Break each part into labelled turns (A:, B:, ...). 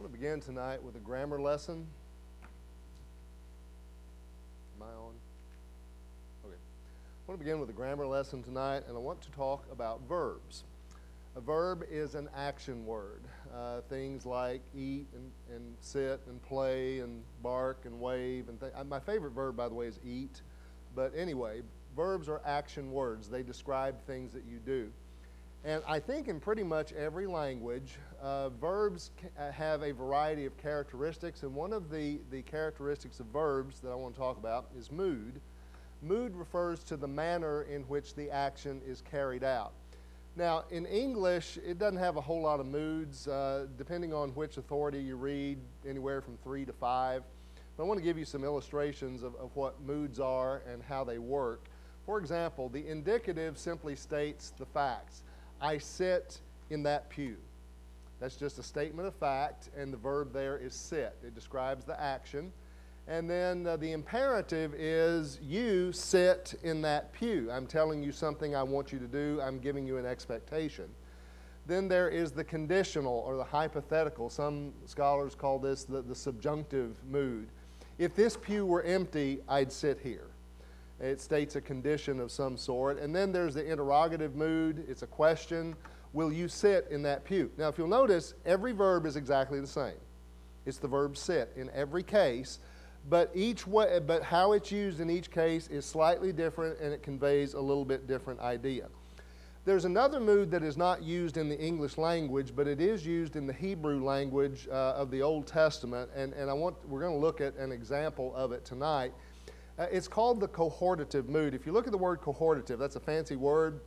A: want to begin tonight with a grammar lesson. Am I on? Okay. I want to begin with a grammar lesson tonight, and I want to talk about verbs. A verb is an action word. Things like eat and sit and play and bark and wave. My favorite verb, by the way, is eat. But anyway, verbs are action words. They describe things that you do. And I think in pretty much every language, verbs have a variety of characteristics. And one of the characteristics of verbs that I want to talk about is mood. Mood refers to the manner in which the action is carried out. Now, in English, it doesn't have a whole lot of moods, depending on which authority you read, anywhere from 3 to 5. But I want to give you some illustrations of what moods are and how they work. For example, the indicative simply states the facts. I sit in that pew. That's just a statement of fact, and the verb there is sit. It describes the action. And then the imperative is you sit in that pew. I'm telling you something I want you to do. I'm giving you an expectation. Then there is the conditional or the hypothetical. Some scholars call this the subjunctive mood. If this pew were empty, I'd sit here. It states a condition of some sort. And then there's the interrogative mood. It's a question. Will you sit in that pew? Now, if you'll notice, every verb is exactly the same. It's the verb sit in every case. But how it's used in each case is slightly different, and it conveys a little bit different idea. There's another mood that is not used in the English language, but it is used in the Hebrew language of the Old Testament, and we're going to look at an example of it tonight. It's called the cohortative mood. If you look at the word cohortative, that's a fancy word,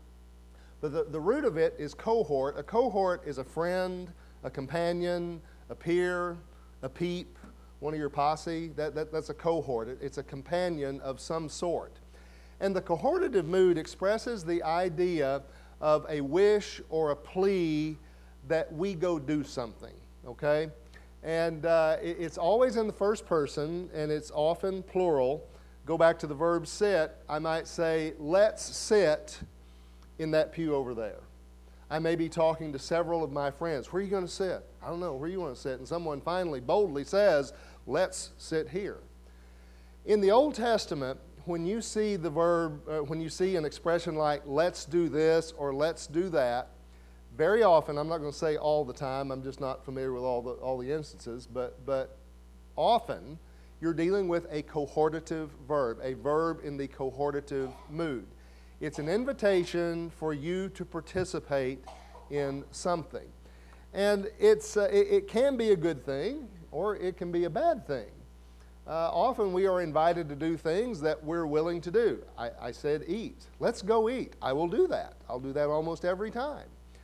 A: but the root of it is cohort. A cohort is a friend, a companion, a peer, a peep, one of your posse. That's a cohort. It's a companion of some sort. And the cohortative mood expresses the idea of a wish or a plea that we go do something, okay? And it's always in the first person, and it's often plural. Go back to the verb sit. I might say, let's sit in that pew over there. I may be talking to several of my friends. Where are you going to sit? I don't know. Where you want to sit? And someone finally boldly says, let's sit here. In the Old Testament, when you see the verb, when you see an expression like let's do this or let's do that, very often, I'm not going to say all the time, I'm just not familiar with all the instances, but often you're dealing with a cohortative verb, a verb in the cohortative mood. It's an invitation for you to participate in something. And it can be a good thing, or it can be a bad thing. Often we are invited to do things that we're willing to do. I said eat. Let's go eat. I will do that. I'll do that almost every time.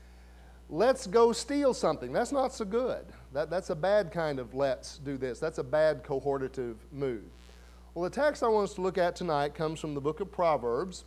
A: Let's go steal something. That's not so good. That's a bad kind of let's do this. That's a bad cohortative mood. Well, the text I want us to look at tonight comes from the book of Proverbs.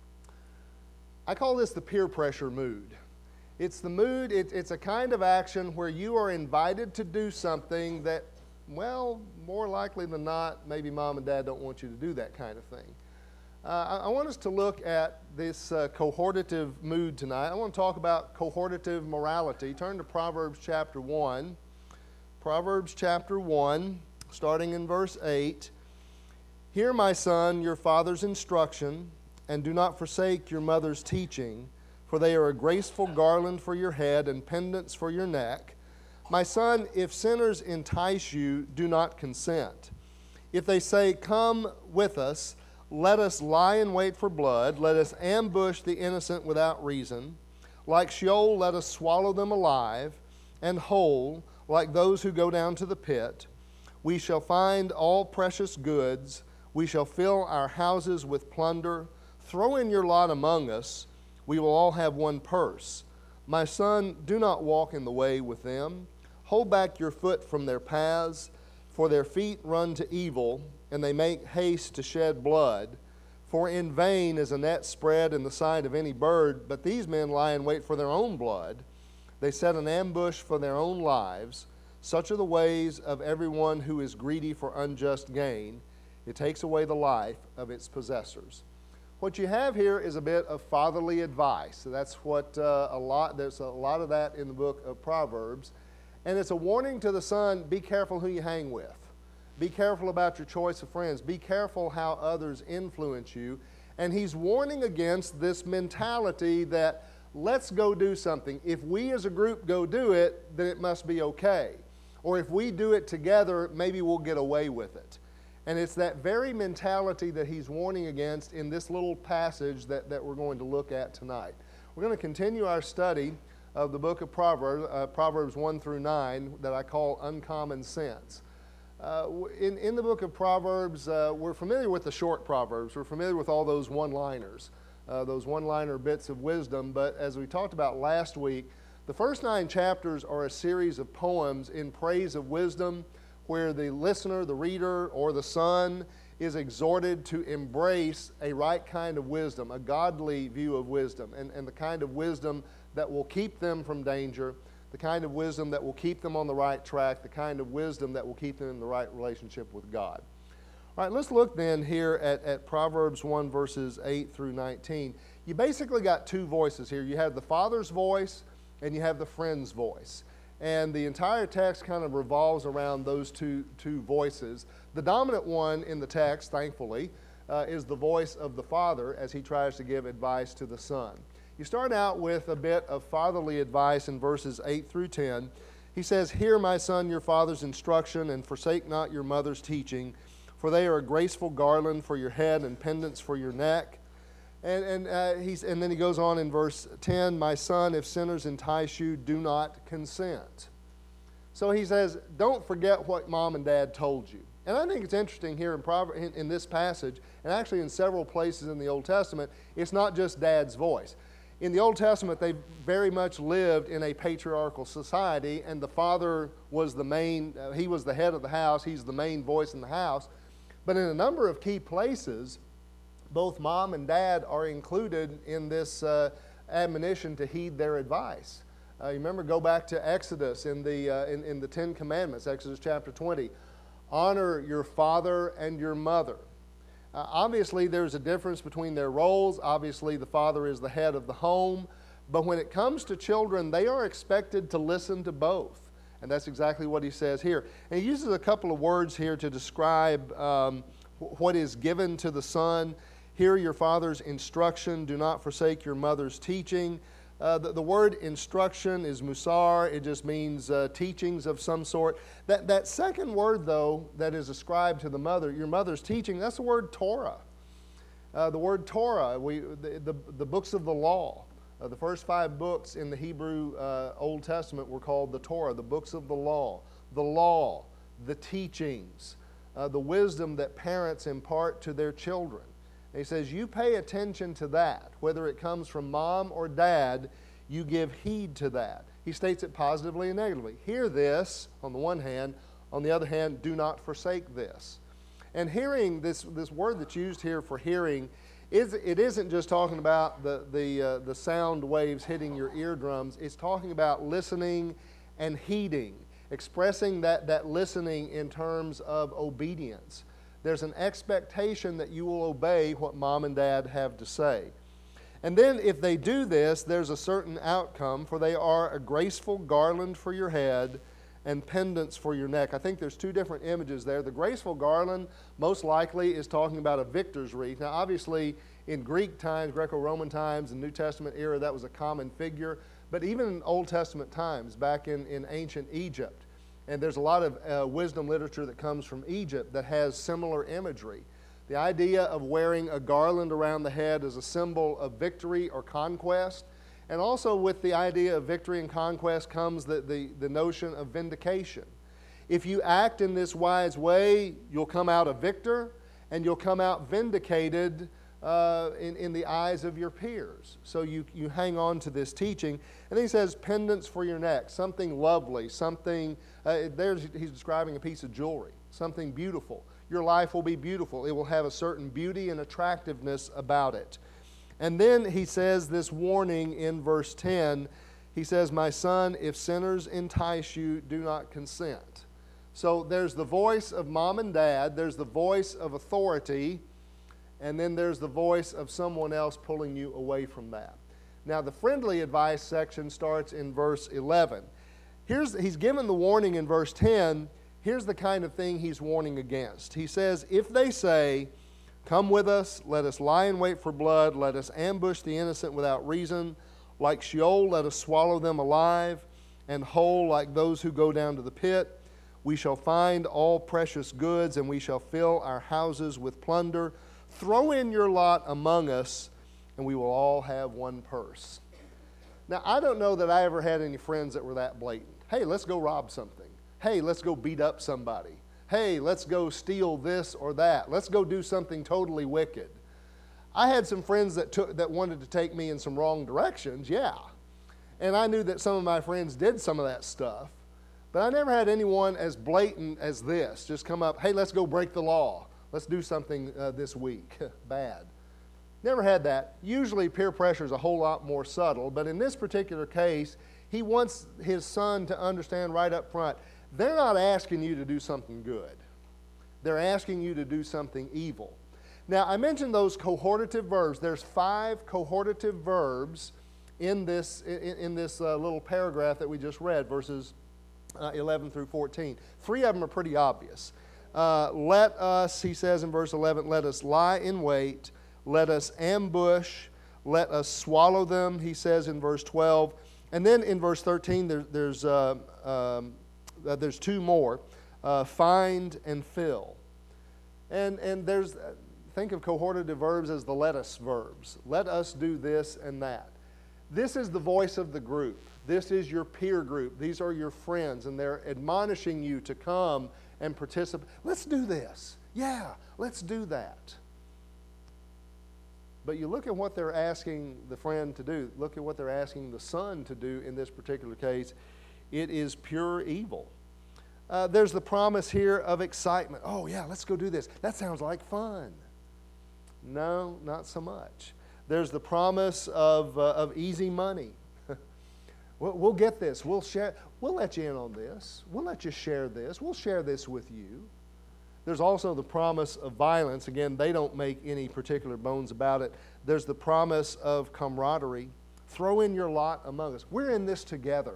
A: I call this the peer pressure mood. It's the mood, it's a kind of action where you are invited to do something that, well, more likely than not, maybe mom and dad don't want you to do that kind of thing. I want us to look at this cohortative mood tonight. I want to talk about cohortative morality. Turn to Proverbs chapter 1. Proverbs chapter 1, starting in verse 8. Hear, my son, your father's instruction, and do not forsake your mother's teaching, for they are a graceful garland for your head and pendants for your neck. My son, if sinners entice you, do not consent. If they say, come with us, let us lie in wait for blood, let us ambush the innocent without reason. Like Sheol, let us swallow them alive, and whole, like those who go down to the pit. We shall find all precious goods. We shall fill our houses with plunder. Throw in your lot among us. We will all have one purse. My son, do not walk in the way with them. Hold back your foot from their paths, for their feet run to evil, and they make haste to shed blood. For in vain is a net spread in the sight of any bird, but these men lie in wait for their own blood. They set an ambush for their own lives. Such are the ways of everyone who is greedy for unjust gain. It takes away the life of its possessors. What you have here is a bit of fatherly advice. So that's what there's a lot of that in the book of Proverbs. And it's a warning to the son, be careful who you hang with. Be careful about your choice of friends. Be careful how others influence you. And he's warning against this mentality that let's go do something. If we as a group go do it, then it must be okay. Or if we do it together, maybe we'll get away with it. And it's that very mentality that he's warning against in this little passage that we're going to look at tonight. We're going to continue our study of the book of Proverbs, Proverbs 1 through 9, that I call Uncommon Sense. In the book of Proverbs, we're familiar with the short Proverbs. We're familiar with all those one-liners, those one-liner bits of wisdom. But as we talked about last week, the first 9 chapters are a series of poems in praise of wisdom where the listener, the reader, or the son is exhorted to embrace a right kind of wisdom, a godly view of wisdom, and the kind of wisdom that will keep them from danger, the kind of wisdom that will keep them on the right track, the kind of wisdom that will keep them in the right relationship with God. All right, let's look then here at Proverbs 1, verses 8 through 19. You basically got 2 voices here. You have the father's voice and you have the friend's voice. And the entire text kind of revolves around those two voices. The dominant one in the text, thankfully, is the voice of the father as he tries to give advice to the son. You start out with a bit of fatherly advice in verses 8 through 10. He says, "Hear, my son, your father's instruction, and forsake not your mother's teaching, for they are a graceful garland for your head and pendants for your neck." And then he goes on in verse 10, "My son, if sinners entice you, do not consent." So he says, don't forget what mom and dad told you. And I think it's interesting here in this passage, and actually in several places in the Old Testament, it's not just dad's voice. In the Old Testament, they very much lived in a patriarchal society, and the father was the main, he was the head of the house, he's the main voice in the house. But in a number of key places, both mom and dad are included in this admonition to heed their advice. You remember, go back to Exodus in the 10 Commandments, Exodus chapter 20. Honor your father and your mother. Obviously, there's a difference between their roles. Obviously, the father is the head of the home. But when it comes to children, they are expected to listen to both. And that's exactly what he says here. And he uses a couple of words here to describe what is given to the son. Hear your father's instruction. Do not forsake your mother's teaching. The word instruction is musar. It just means teachings of some sort. That second word, though, that is ascribed to the mother, your mother's teaching, that's the word Torah. The word Torah, the books of the law. The first 5 books in the Hebrew Old Testament were called the Torah, the books of the law, the teachings, the wisdom that parents impart to their children. And he says, you pay attention to that. Whether it comes from mom or dad, you give heed to that. He states it positively and negatively. Hear this, on the one hand. On the other hand, do not forsake this. And hearing, this word that's used here for hearing, it isn't just talking about the sound waves hitting your eardrums. It's talking about listening and heeding, expressing that listening in terms of obedience. There's an expectation that you will obey what mom and dad have to say. And then if they do this, there's a certain outcome, for they are a graceful garland for your head and pendants for your neck. I think there's 2 different images there. The graceful garland most likely is talking about a victor's wreath. Now obviously in Greek times, Greco-Roman times, and New Testament era, that was a common figure. But even in Old Testament times, back in ancient Egypt, and there's a lot of wisdom literature that comes from Egypt that has similar imagery. The idea of wearing a garland around the head is a symbol of victory or conquest. And also with the idea of victory and conquest comes the notion of vindication. If you act in this wise way, you'll come out a victor, and you'll come out vindicated in the eyes of your peers. So you hang on to this teaching. And then he says, pendants for your neck, something lovely, something, he's describing a piece of jewelry, something beautiful. Your life will be beautiful. It will have a certain beauty and attractiveness about it. And then he says this warning in verse 10. He says, my son, if sinners entice you, do not consent. So there's the voice of mom and dad, there's the voice of authority, and then there's the voice of someone else pulling you away from that. Now the friendly advice section starts in verse 11. He's given the warning in verse 10. Here's the kind of thing he's warning against. He says, if they say, come with us, let us lie in wait for blood, let us ambush the innocent without reason, like Sheol, let us swallow them alive, and whole like those who go down to the pit. We shall find all precious goods, and we shall fill our houses with plunder. Throw in your lot among us, and we will all have one purse. Now, I don't know that I ever had any friends that were that blatant. Hey, let's go rob something. Hey, let's go beat up somebody. Hey, let's go steal this or that. Let's go do something totally wicked. I had some friends that wanted to take me in some wrong directions, yeah. And I knew that some of my friends did some of that stuff. But I never had anyone as blatant as this. Just come up, hey, let's go break the law. Let's do something this week. Bad. Never had that. Usually peer pressure is a whole lot more subtle. But in this particular case, he wants his son to understand right up front, they're not asking you to do something good. They're asking you to do something evil. Now, I mentioned those cohortative verbs. There's 5 cohortative verbs in this little paragraph that we just read, verses 11 through 14. 3 of them are pretty obvious. Let us, he says in verse 11, let us lie in wait, let us ambush, let us swallow them, he says in verse 12. And then in verse 13, there's 2 more, find and fill. And there's, think of cohortative verbs as the let us verbs. Let us do this and that. This is the voice of the group. This is your peer group. These are your friends, and they're admonishing you to come and participate. Let's do this. Yeah, let's do that. But you look at what they're asking the friend to do. Look at what they're asking the son to do in this particular case. It is pure evil. There's the promise here of excitement. Oh, yeah, let's go do this. That sounds like fun. No, not so much. There's the promise of easy money. We'll get this. We'll share. We'll let you in on this. We'll let you share this. We'll share this with you. There's also the promise of violence. Again, they don't make any particular bones about it. There's the promise of camaraderie. Throw in your lot among us. We're in this together.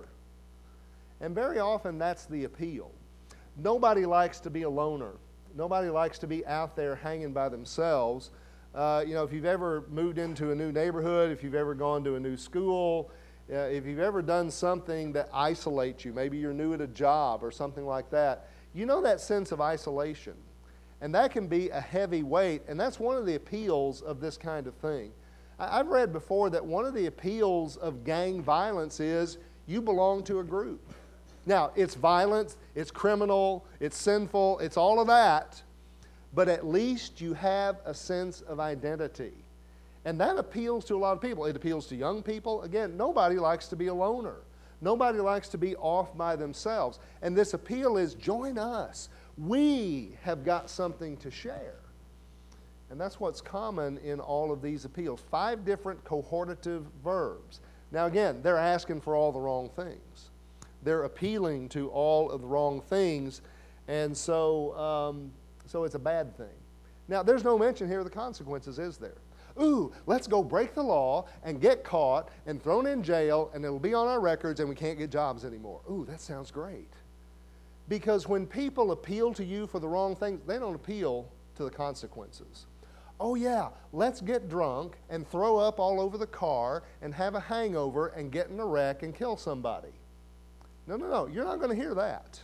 A: And very often that's the appeal. Nobody likes to be a loner. Nobody likes to be out there hanging by themselves. If you've ever moved into a new neighborhood, if you've ever gone to a new school, if you've ever done something that isolates you, maybe you're new at a job or something like that, you know that sense of isolation. And that can be a heavy weight, and that's one of the appeals of this kind of thing. I've read before that one of the appeals of gang violence is you belong to a group. Now, it's violence, it's criminal, it's sinful, it's all of that, but at least you have a sense of identity. And that appeals to a lot of people. It appeals to young people. Again, nobody likes to be a loner. Nobody likes to be off by themselves. And this appeal is, join us. We have got something to share. And that's what's common in all of these appeals. 5 different cohortative verbs. Now again, they're asking for all the wrong things. They're appealing to all of the wrong things. And so it's a bad thing. Now, there's no mention here of the consequences, is there? Ooh, let's go break the law and get caught and thrown in jail, and it'll be on our records and we can't get jobs anymore. Ooh, that sounds great. Because when people appeal to you for the wrong things, they don't appeal to the consequences. Oh yeah, let's get drunk and throw up all over the car and have a hangover and get in a wreck and kill somebody. No, you're not going to hear that.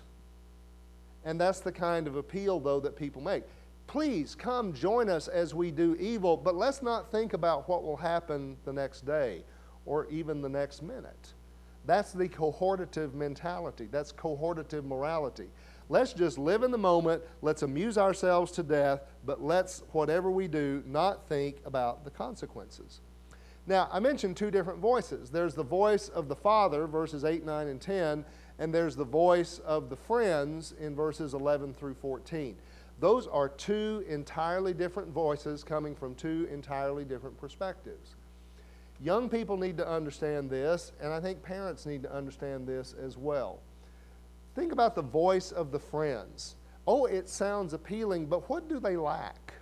A: And that's the kind of appeal, though, that people make. Please come join us as we do evil, but let's not think about what will happen the next day or even the next minute. That's the cohortative mentality. That's cohortative morality. Let's just live in the moment. Let's amuse ourselves to death, but let's, whatever we do, not think about the consequences. Now, I mentioned 2 different voices. There's the voice of the Father, verses 8, 9, and 10, and there's the voice of the friends in verses 11 through 14. Those are 2 entirely different voices coming from 2 entirely different perspectives. Young people need to understand this, and I think parents need to understand this as well. Think about the voice of the friends. Oh, it sounds appealing, but what do they lack?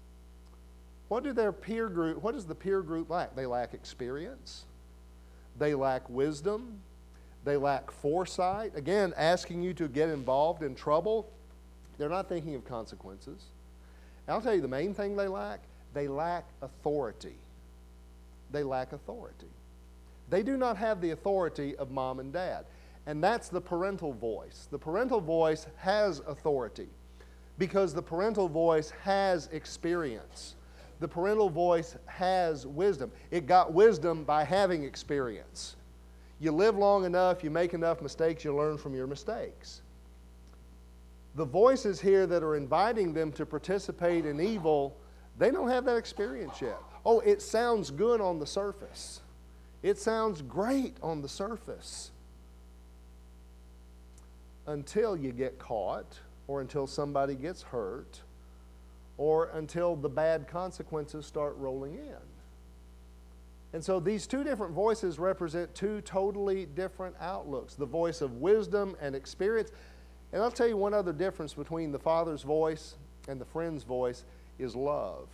A: What does the peer group lack? They lack experience. They lack wisdom. They lack foresight. Again, asking you to get involved in trouble. They're not thinking of consequences. And I'll tell you the main thing they lack authority. They lack authority. They do not have the authority of mom and dad. And that's the parental voice. The parental voice has authority because the parental voice has experience. The parental voice has wisdom. It got wisdom by having experience. You live long enough, you make enough mistakes, you learn from your mistakes. The voices here that are inviting them to participate in evil, they don't have that experience yet. Oh, it sounds good on the surface. It sounds great on the surface. Until you get caught, or until somebody gets hurt, or until the bad consequences start rolling in. And so these two different voices represent two totally different outlooks. The voice of wisdom and experience. And I'll tell you one other difference between the father's voice and the friend's voice is love.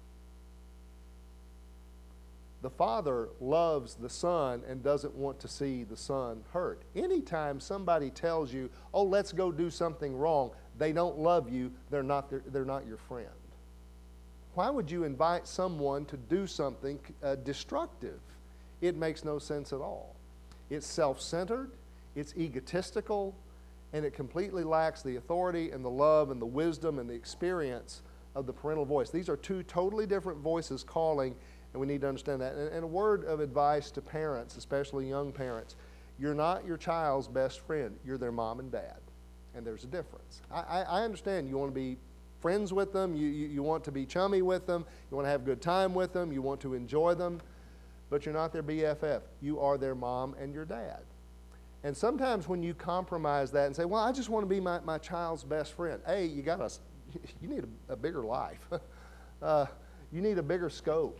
A: The father loves the son and doesn't want to see the son hurt. Anytime somebody tells you, oh, let's go do something wrong, they don't love you, they're not your friend. Why would you invite someone to do something destructive? It makes no sense at all. It's self-centered, it's egotistical, and it completely lacks the authority and the love and the wisdom and the experience of the parental voice. These are two totally different voices calling, and we need to understand that. And a word of advice to parents, especially young parents, you're not your child's best friend. You're their mom and dad, and there's a difference. I understand you want to be friends with them, you want to be chummy with them, you want to have a good time with them, you want to enjoy them, but you're not their BFF. You are their mom and your dad. And sometimes when you compromise that and say, well, I just want to be my child's best friend, hey, you need a bigger life. You need a bigger scope.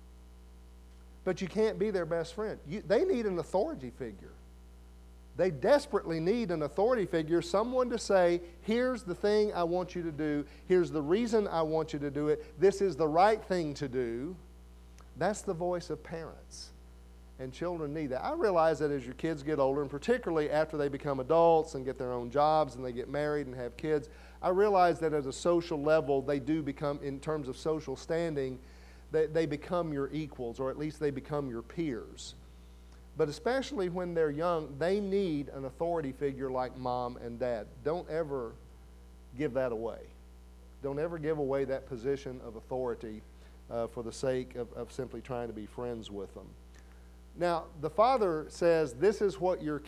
A: But you can't be their best friend. They need an authority figure. They desperately need an authority figure, someone to say, here's the thing I want you to do, here's the reason I want you to do it, this is the right thing to do. That's the voice of parents. And children need that. I realize that as your kids get older, and particularly after they become adults and get their own jobs and they get married and have kids, I realize that at a social level they do become, in terms of social standing, they become your equals, or at least they become your peers. But especially when they're young, they need an authority figure like mom and dad. Don't ever give that away. Don't ever give away that position of authority for the sake of simply trying to be friends with them. Now, the father says, this is what your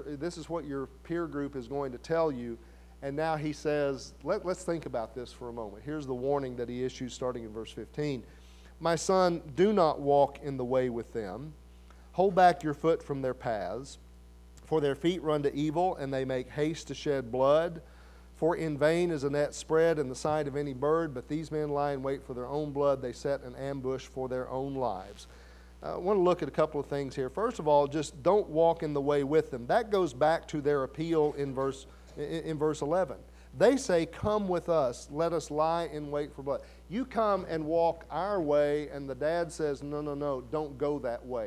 A: peer group is going to tell you. And now he says, let's think about this for a moment. Here's the warning that he issues starting in verse 15. My son, do not walk in the way with them. Hold back your foot from their paths, for their feet run to evil, and they make haste to shed blood. For in vain is a net spread in the sight of any bird, but these men lie in wait for their own blood. They set an ambush for their own lives. I want to look at a couple of things here. First of all, just don't walk in the way with them. That goes back to their appeal in verse 11. They say, come with us, let us lie in wait for blood. You come and walk our way, and the dad says, no, don't go that way.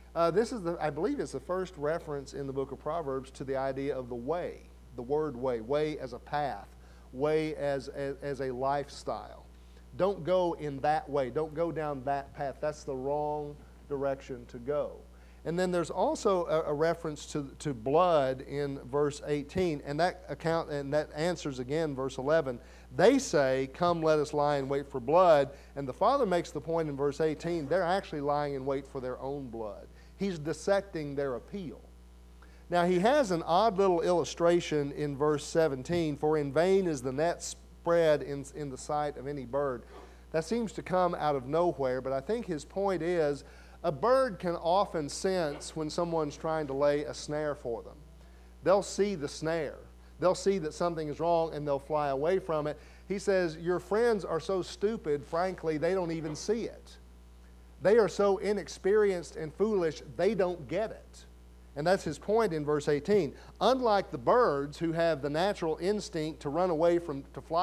A: I believe it's the first reference in the book of Proverbs to the idea of the way, the word way as a path, way as a lifestyle. Don't go in that way. Don't go down that path. That's the wrong direction to go. And then there's also a reference to blood in verse 18, and that answers again verse 11. They say, come, let us lie in wait for blood. And the father makes the point in verse 18, they're actually lying in wait for their own blood. He's dissecting their appeal. Now, he has an odd little illustration in verse 17, for in vain is the net spread in the sight of any bird. That seems to come out of nowhere, but I think his point is, a bird can often sense when someone's trying to lay a snare for them. They'll see the snare. They'll see that something is wrong, and they'll fly away from it. He says, your friends are so stupid, frankly, they don't even see it. They are so inexperienced and foolish, they don't get it. And that's his point in verse 18. Unlike the birds who have the natural instinct to fly away from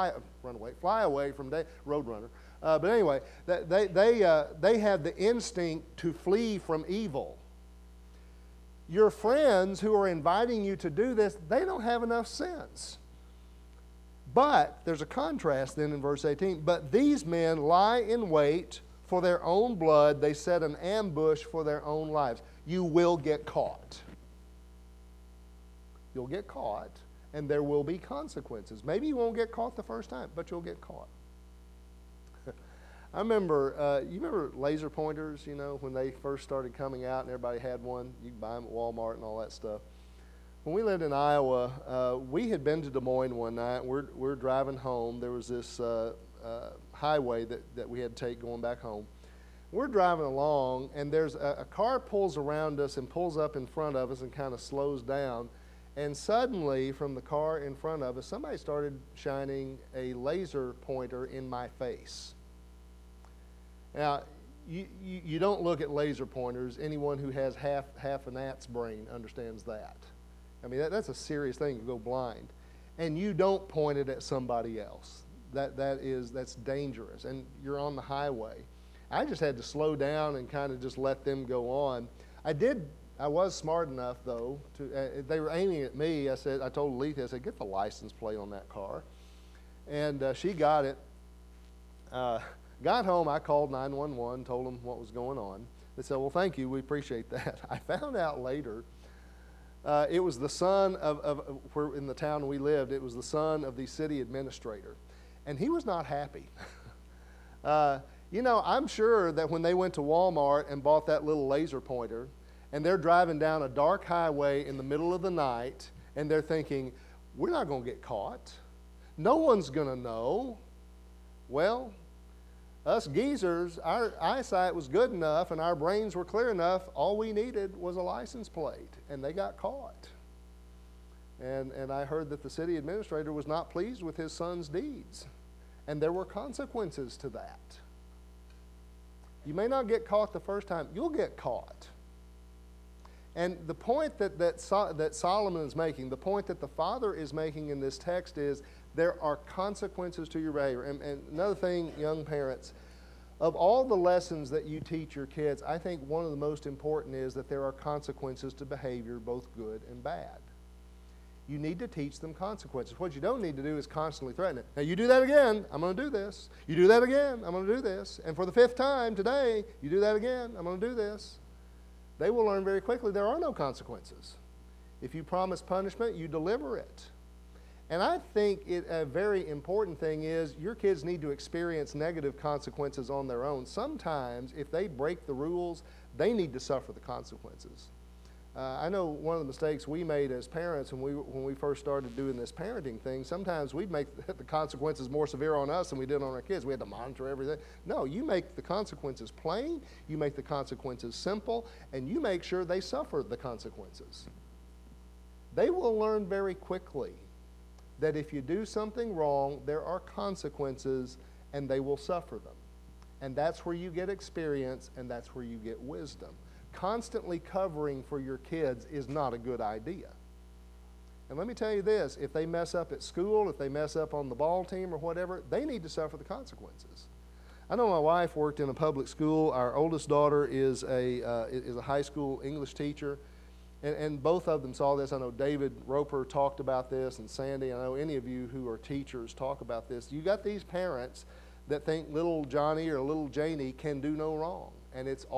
A: Roadrunner. But anyway, they have the instinct to flee from evil. your friends who are inviting you to do this, they don't have enough sense. But there's a contrast then in verse 18. But these men lie in wait for their own blood. They set an ambush for their own lives. You will get caught. You'll get caught, and there will be consequences. Maybe you won't get caught the first time, but you'll get caught. I remember, you remember laser pointers, when they first started coming out and everybody had one? You could buy them at Walmart and all that stuff. When we lived in Iowa, we had been to Des Moines one night. We're driving home. There was this highway that we had to take going back home. We're driving along, and there's a car pulls around us and pulls up in front of us and kind of slows down. And suddenly, from the car in front of us, somebody started shining a laser pointer in my face. Now, you don't look at laser pointers. Anyone who has half a gnat's brain understands that. I mean, that's a serious thing to go blind. And you don't point it at somebody else. That's dangerous. And you're on the highway. I just had to slow down and kind of just let them go on. I was smart enough, though, they were aiming at me. I told Letha, I said, get the license plate on that car. And she got it. Got home, I called 911, told them what was going on. They said, well, thank you, we appreciate that. I found out later, it was the son of where in the town we lived, it was the son of the city administrator. And he was not happy. I'm sure that when they went to Walmart and bought that little laser pointer, and they're driving down a dark highway in the middle of the night, and they're thinking, we're not going to get caught. No one's going to know. Well, us geezers, our eyesight was good enough and our brains were clear enough, all we needed was a license plate, and they got caught. And I heard that the city administrator was not pleased with his son's deeds, and there were consequences to that. You may not get caught the first time, you'll get caught. And the point that Solomon is making, the point that the father is making in this text is there are consequences to your behavior. And another thing, young parents, of all the lessons that you teach your kids, I think one of the most important is that there are consequences to behavior, both good and bad. You need to teach them consequences. What you don't need to do is constantly threaten it. Now, you do that again, I'm going to do this. You do that again, I'm going to do this. And for the 5th time today, you do that again, I'm going to do this. They will learn very quickly there are no consequences. If you promise punishment, you deliver it. And I think a very important thing is your kids need to experience negative consequences on their own. Sometimes, if they break the rules, they need to suffer the consequences. I know one of the mistakes we made as parents when we first started doing this parenting thing, sometimes we'd make the consequences more severe on us than we did on our kids. We had to monitor everything. No, you make the consequences plain, you make the consequences simple, and you make sure they suffer the consequences. They will learn very quickly that if you do something wrong, there are consequences, and they will suffer them. And that's where you get experience, and that's where you get wisdom. Constantly covering for your kids is not a good idea. And let me tell you this, if they mess up at school, if they mess up on the ball team or whatever, they need to suffer the consequences. I know my wife worked in a public school. Our oldest daughter is a high school English teacher. And both of them saw this. I know David Roper talked about this, and Sandy, I know any of you who are teachers talk about this. You got these parents that think little Johnny or little Janie can do no wrong. And it's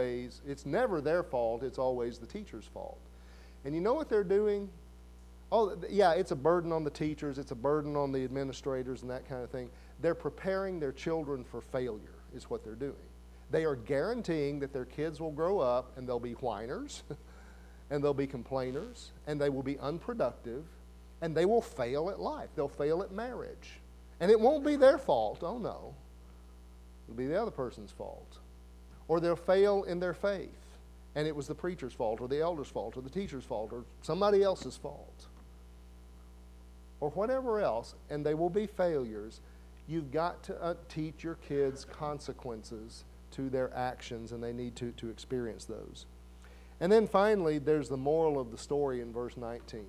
A: never their fault, it's always the teacher's fault. And you know what they're doing? Oh, yeah, it's a burden on the teachers, it's a burden on the administrators and that kind of thing. They're preparing their children for failure, is what they're doing. They are guaranteeing that their kids will grow up and they'll be whiners, and they'll be complainers, and they will be unproductive, and they will fail at life. They'll fail at marriage. And it won't be their fault, oh no. It'll be the other person's fault. Or they'll fail in their faith, and it was the preacher's fault, or the elder's fault, or the teacher's fault, or somebody else's fault, or whatever else, and they will be failures. You've got to teach your kids consequences to their actions, and they need to experience those. And then finally, there's the moral of the story in verse 19.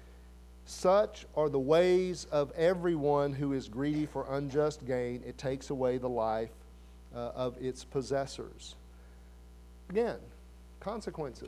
A: Such are the ways of everyone who is greedy for unjust gain. It takes away the life of its possessors. Again, consequences.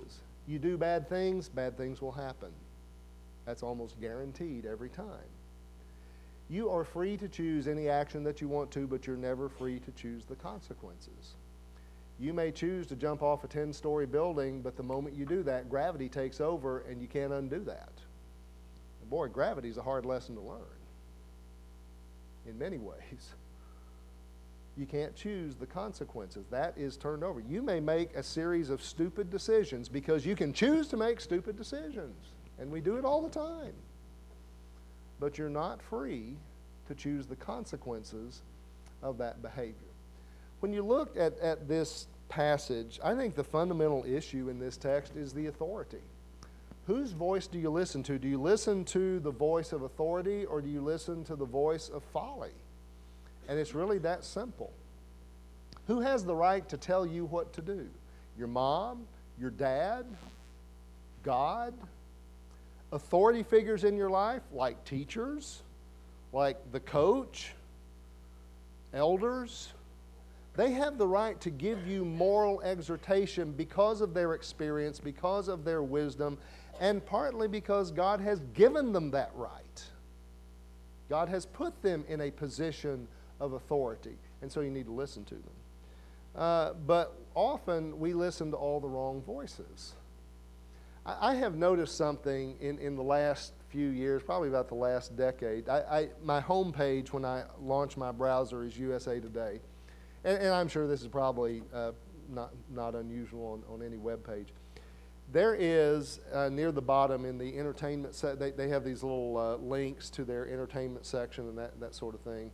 A: You do bad things will happen. That's almost guaranteed every time. You are free to choose any action that you want to, but you're never free to choose the consequences. You may choose to jump off a 10-story building, but the moment you do that, gravity takes over and you can't undo that. And boy, gravity is a hard lesson to learn in many ways. You can't choose the consequences. That is turned over. You may make a series of stupid decisions because you can choose to make stupid decisions. And we do it all the time. But you're not free to choose the consequences of that behavior. When you look at this passage, I think the fundamental issue in this text is the authority. Whose voice do you listen to? Do you listen to the voice of authority, or do you listen to the voice of folly? And it's really that simple. Who has the right to tell you what to do? Your mom? Your dad? God? Authority figures in your life, like teachers, like the coach, elders, they have the right to give you moral exhortation because of their experience, because of their wisdom, and partly because God has given them that right. God has put them in a position of authority, and so you need to listen to them. But often we listen to all the wrong voices. I have noticed something in the last few years, probably about the last decade. My homepage when I launch my browser is USA Today. And I'm sure this is probably not unusual on any web page. There is, near the bottom in the entertainment they have these little links to their entertainment section and that sort of thing.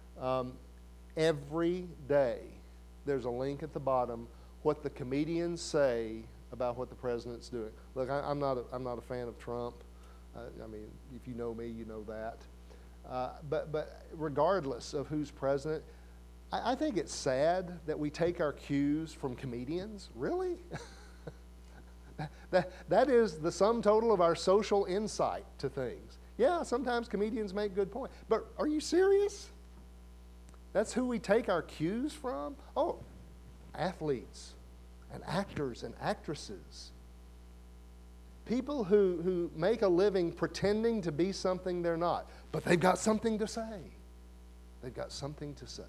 A: Every day there's a link at the bottom, what the comedians say about what the president's doing. Look, I'm not a fan of Trump. I mean, if you know me, you know that. But regardless of who's president, I think it's sad that we take our cues from comedians. Really? that is the sum total of our social insight to things. Yeah, sometimes comedians make good points. But are you serious? That's who we take our cues from? Oh, athletes and actors and actresses. People who make a living pretending to be something they're not. But they've got something to say. They've got something to say.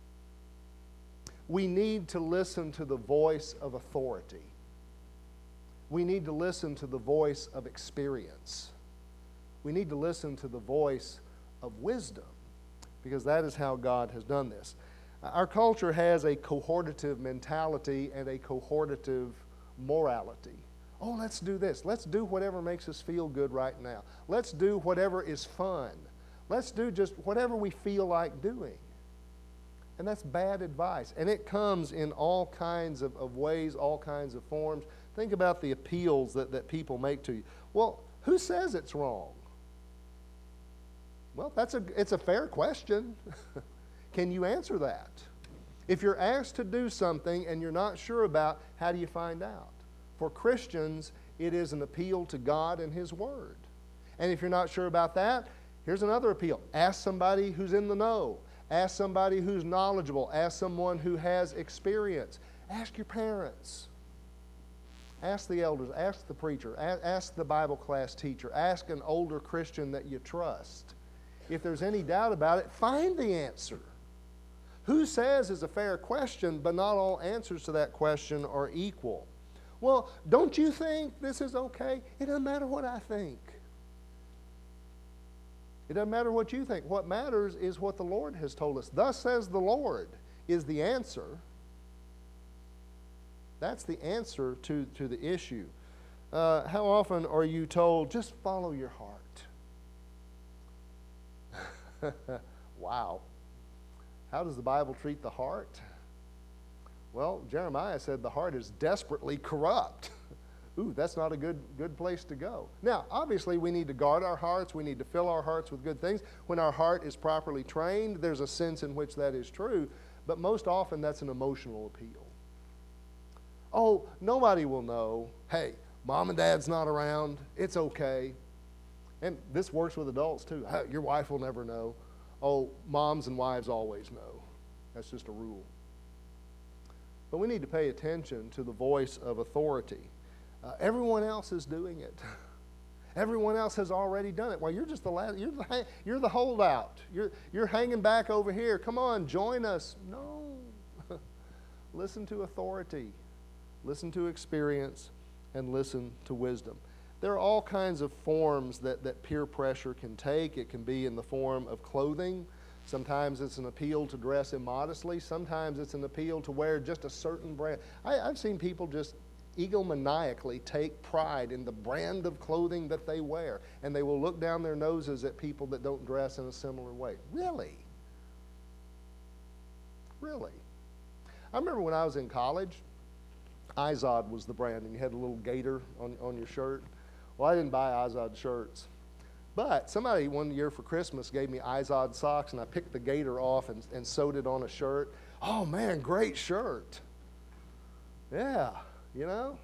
A: We need to listen to the voice of authority. We need to listen to the voice of experience. We need to listen to the voice of wisdom, because that is how God has done this. Our culture has a cohortative mentality and a cohortative morality. Oh, let's do this. Let's do whatever makes us feel good right now. Let's do whatever is fun. Let's do just whatever we feel like doing. And that's bad advice. And it comes in all kinds of ways, all kinds of forms. Think about the appeals that people make to you. Well, who says it's wrong? Well, it's a fair question. Can you answer that? If you're asked to do something and you're not sure about, how do you find out? For Christians, it is an appeal to God and His Word. And if you're not sure about that, here's another appeal. Ask somebody who's in the know. Ask somebody who's knowledgeable. Ask someone who has experience. Ask your parents. Ask the elders. Ask the preacher. Ask the Bible class teacher. Ask an older Christian that you trust. If there's any doubt about it, find the answer. Who says is a fair question, but not all answers to that question are equal. Well, don't you think this is okay? It doesn't matter what I think. It doesn't matter what you think. What matters is what the Lord has told us. Thus says the Lord is the answer. That's the answer to the issue. How often are you told, just follow your heart? Wow. How does the Bible treat the heart? Well, Jeremiah said the heart is desperately corrupt. Ooh, that's not a good place to go. Now, obviously, we need to guard our hearts. We need to fill our hearts with good things. When our heart is properly trained, there's a sense in which that is true. But most often, that's an emotional appeal. Oh, nobody will know. Hey, mom and dad's not around. It's okay. And this works with adults, too. Hey, your wife will never know. Oh, moms and wives always know. That's just a rule. But we need to pay attention to the voice of authority. Everyone else is doing it. Everyone else has already done it. Well, you're just the last. You're the holdout. You're hanging back over here. Come on, join us. No. Listen to authority. Listen to experience, and listen to wisdom. There are all kinds of forms that peer pressure can take. It can be in the form of clothing. Sometimes it's an appeal to dress immodestly. Sometimes it's an appeal to wear just a certain brand. I've seen people just egomaniacally take pride in the brand of clothing that they wear, and they will look down their noses at people that don't dress in a similar way. Really? Really? I remember when I was in college, Izod was the brand, and you had a little gator on your shirt. Well, I didn't buy Izod shirts. But somebody one year for Christmas gave me Izod socks, and I picked the gator off and sewed it on a shirt. Oh, man, great shirt. Yeah, you know.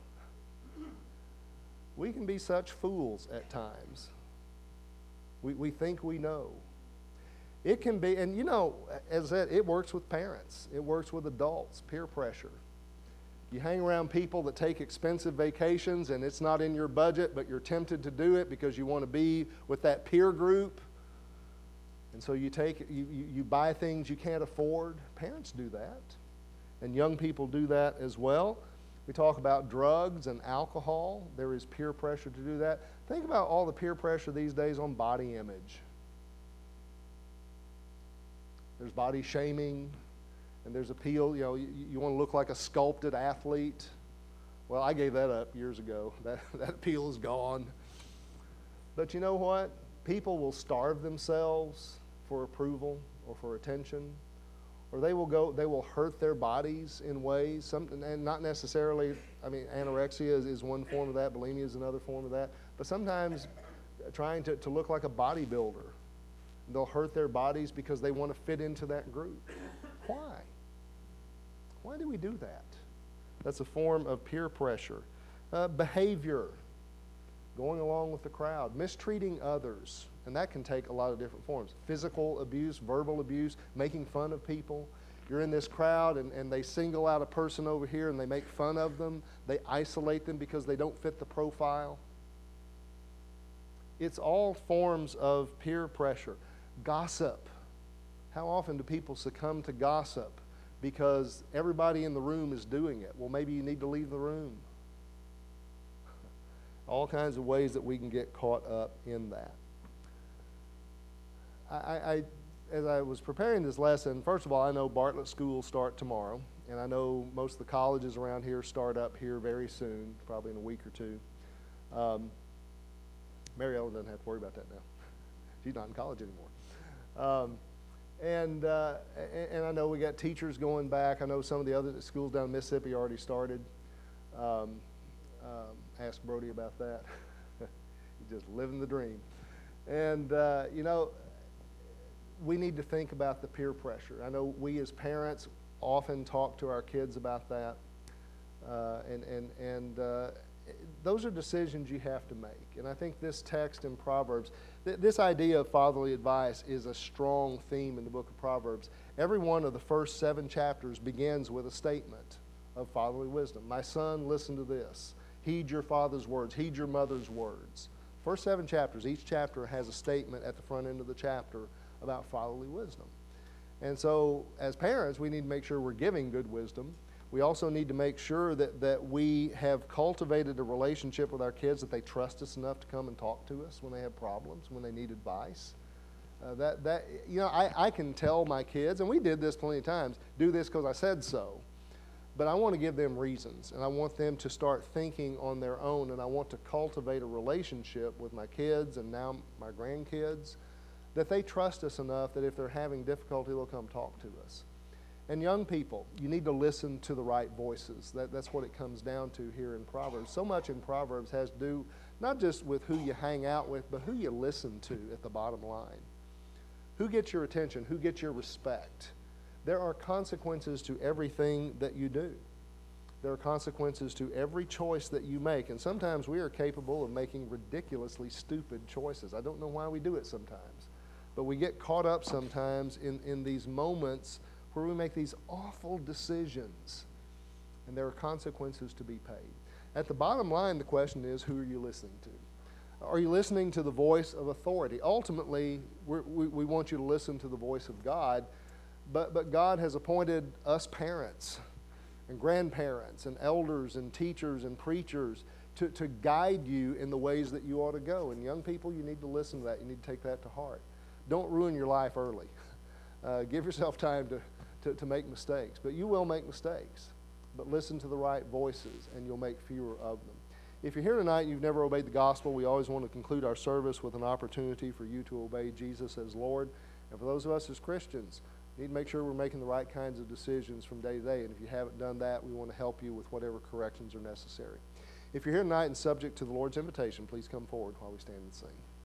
A: We can be such fools at times. We think we know. It can be, and you know, as that, it works with parents. It works with adults, peer pressure. You hang around people that take expensive vacations and it's not in your budget, but you're tempted to do it because you want to be with that peer group. And so you buy things you can't afford. Parents do that. And young people do that as well. We talk about drugs and alcohol. There is peer pressure to do that. Think about all the peer pressure these days on body image. There's body shaming. And there's appeal, you know, you want to look like a sculpted athlete. Well, I gave that up years ago. That appeal is gone. But you know what? People will starve themselves for approval or for attention. Or they will hurt their bodies in ways, and not necessarily, I mean, anorexia is one form of that, bulimia is another form of that. But sometimes trying to look like a bodybuilder, they'll hurt their bodies because they want to fit into that group. Why? Why do we do that? That's a form of peer pressure. Behavior, going along with the crowd, mistreating others, and that can take a lot of different forms. Physical abuse, verbal abuse, making fun of people. You're in this crowd and they single out a person over here and they make fun of them. They isolate them because they don't fit the profile. It's all forms of peer pressure. Gossip. How often do people succumb to gossip because everybody in the room is doing it? Well, maybe you need to leave the room. All kinds of ways that we can get caught up in that. As I was preparing this lesson, first of all, I know Bartlett schools start tomorrow, and I know most of the colleges around here start up here very soon, probably in a week or two. Mary Ellen doesn't have to worry about that now. She's not in college anymore. And I know we got teachers going back. I know some of the other schools down in Mississippi already started. Ask Brody about that. He's just living the dream. And, you know, we need to think about the peer pressure. I know we as parents often talk to our kids about that. Those are decisions you have to make. And I think this text in Proverbs, this idea of fatherly advice is a strong theme in the book of Proverbs. Every one of the first 7 chapters begins with a statement of fatherly wisdom. My son, listen to this. Heed your father's words. Heed your mother's words. First 7 chapters, each chapter has a statement at the front end of the chapter about fatherly wisdom. And so as parents, we need to make sure we're giving good wisdom. We also need to make sure that we have cultivated a relationship with our kids, that they trust us enough to come and talk to us when they have problems, when they need advice. I can tell my kids, and we did this plenty of times, do this because I said so. But I want to give them reasons, and I want them to start thinking on their own, and I want to cultivate a relationship with my kids and now my grandkids, that they trust us enough that if they're having difficulty, they'll come talk to us. And young people, you need to listen to the right voices. That's what it comes down to here in Proverbs. So much in Proverbs has to do not just with who you hang out with, but who you listen to at the bottom line. Who gets your attention? Who gets your respect? There are consequences to everything that you do. There are consequences to every choice that you make. And sometimes we are capable of making ridiculously stupid choices. I don't know why we do it sometimes. But we get caught up sometimes in these moments where we make these awful decisions, and there are consequences to be paid. At the bottom line, the question is, who are you listening to? Are you listening to the voice of authority? Ultimately, we want you to listen to the voice of God, but God has appointed us parents and grandparents and elders and teachers and preachers to guide you in the ways that you ought to go. And young people, you need to listen to that. You need to take that to heart. Don't ruin your life early. Give yourself time to make mistakes. But you will make mistakes. But listen to the right voices, and you'll make fewer of them. If you're here tonight and you've never obeyed the gospel, we always want to conclude our service with an opportunity for you to obey Jesus as Lord. And for those of us as Christians, we need to make sure we're making the right kinds of decisions from day to day. And if you haven't done that, we want to help you with whatever corrections are necessary. If you're here tonight and subject to the Lord's invitation, please come forward while we stand and sing.